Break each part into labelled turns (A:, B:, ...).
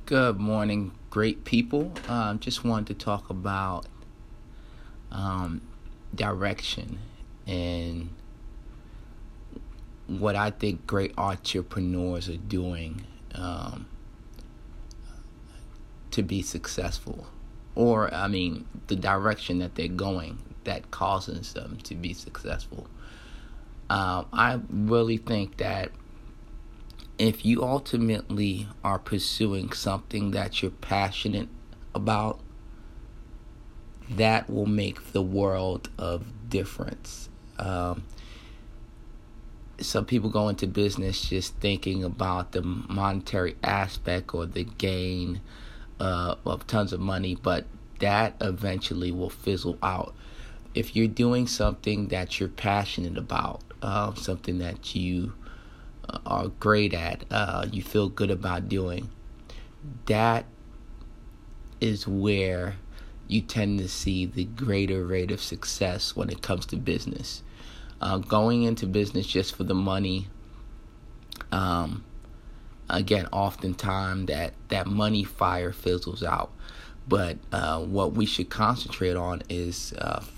A: Good morning, great people. Just wanted to talk about um, direction and what I think great entrepreneurs are doing to be successful. The direction that they're going that causes them to be successful. I really think that if you ultimately are pursuing something that you're passionate about, that will make the world of difference. Some people go into business just thinking about the monetary aspect or the gain of tons of money, but that eventually will fizzle out. If you're doing something that you're passionate about, something that you are great at, you feel good about doing, that is where you tend to see the greater rate of success when it comes to business. Going into business just for the money, again, oftentimes that money fire fizzles out. But what we should concentrate on is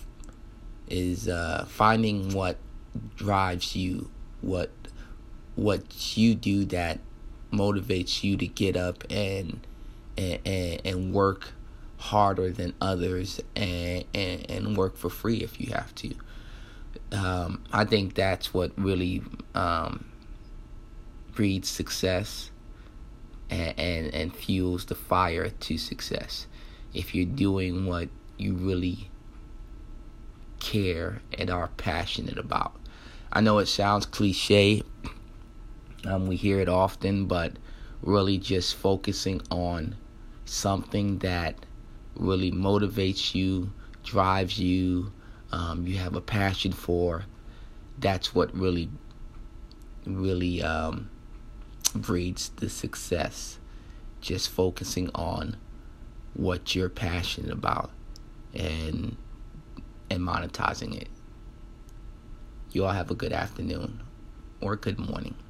A: finding what drives you, what you do that motivates you to get up and work harder than others and work for free if you have to. I think that's what really breeds success and fuels the fire to success. If you're doing what you really care and are passionate about. I know it sounds cliche. We hear it often, but really just focusing on something that really motivates you, drives you, you have a passion for, that's what really breeds the success. Just focusing on what you're passionate about and monetizing it. You all have a good afternoon or good morning.